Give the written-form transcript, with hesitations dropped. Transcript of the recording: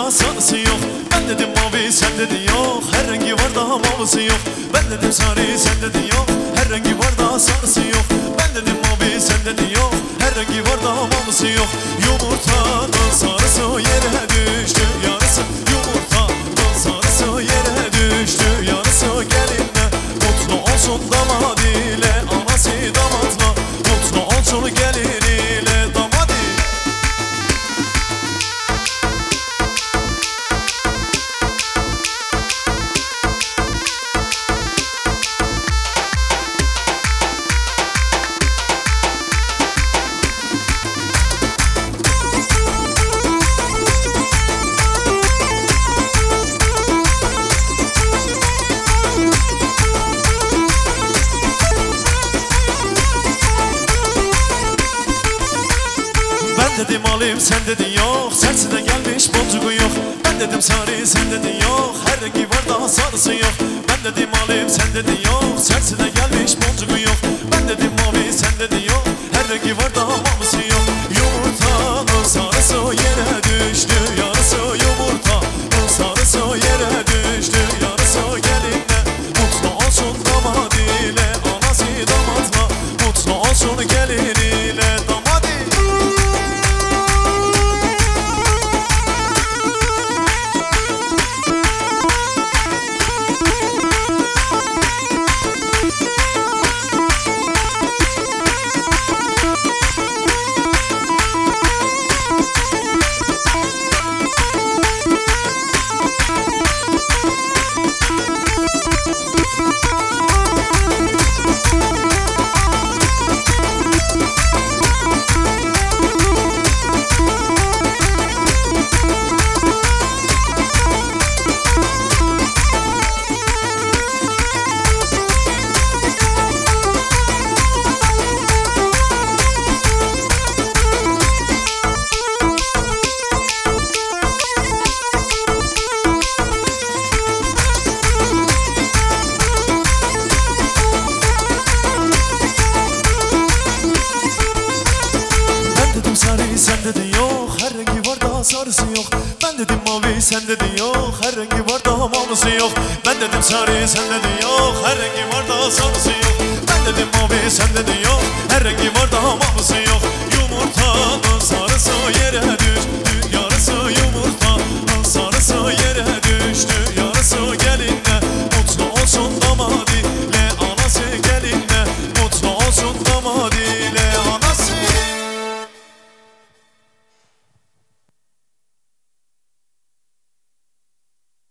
da sarısı yok. Ben dedim mavi sen dedin yok. Her rengi var da mavisi yok. Ben dedim sarı sen dedin yok. Her rengi var da sarısı yok. Ben dedim mavi sen dedin yok. Her rengi var da mavisi yok. Yumurtanın sarısı yere düştü yarısı. Yumurtanın sarısı yere düştü yarısı. Gelinle mutlu olsun damat ile anası damatla. Mutlu olsun gelin ile damat. Ben dedim alayım sen dedin yok. Sersiden gelmiş boncuğu yok. Ben dedim sarı sen dedin yok. Her rengi var daha sarısı yok. Ben dedim alayım sen dedin yok. Sersiden gelmiş boncuğu yok. Ben dedim mavi sen dedin yok. Her rengi var daha mavisi yok. Yumurtanın sarısı yere düştü yarısı. Yumurtanın sarısı yere düştü yarısı. Gelinle mutlu olsun damat ile anası damatla. Mutlu olsun gelin ile damat. Sen dedin yok, her rengi var daha sarısı yok. Ben dedim mavi sen dedin yok, her rengi var daha mavisi yok. Ben dedim sarı sen dedin yok, her rengi var daha sarısı yok. Ben dedim mavi sen dedin yok, her rengi var daha mavisi yok.